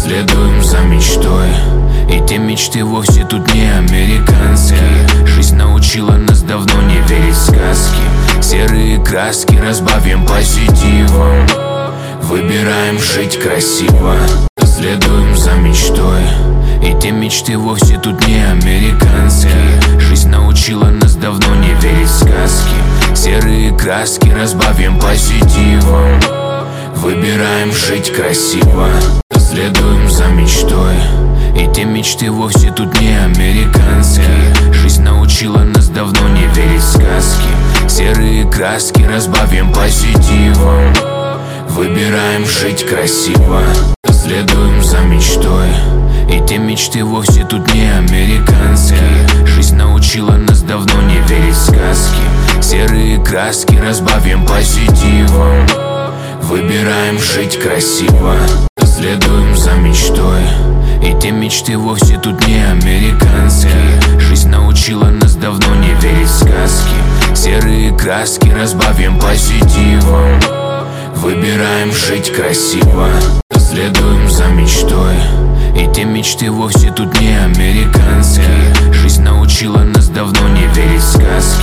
Следуем за мечтой, и те мечты вовсе тут не американские. Жизнь научила нас давно не верить в сказки. Серые краски разбавим позитивом. Выбираем жить красиво. Следуем за мечтой, и те мечты вовсе тут не американские. Жизнь научила нас давно не верить в сказки. Серые краски разбавим позитивом. Выбираем жить красиво. Следуем за мечтой, и те мечты вовсе тут не американские. Жизнь научила нас давно не верить в сказки. Серые краски разбавим позитивом. Выбираем жить красиво. Следуем за мечтой, и те мечты вовсе тут не американские. Жизнь научила нас давно не верить в сказки. Серые краски разбавим позитивом. Выбираем жить красиво. Следуем за мечтой, и те мечты вовсе тут не американские. Жизнь научила нас давно не верить в сказки. Серые краски разбавим позитивом. Выбираем жить красиво. Следуем за мечтой, и те мечты вовсе тут не американские. Жизнь научила нас давно не верить в сказки.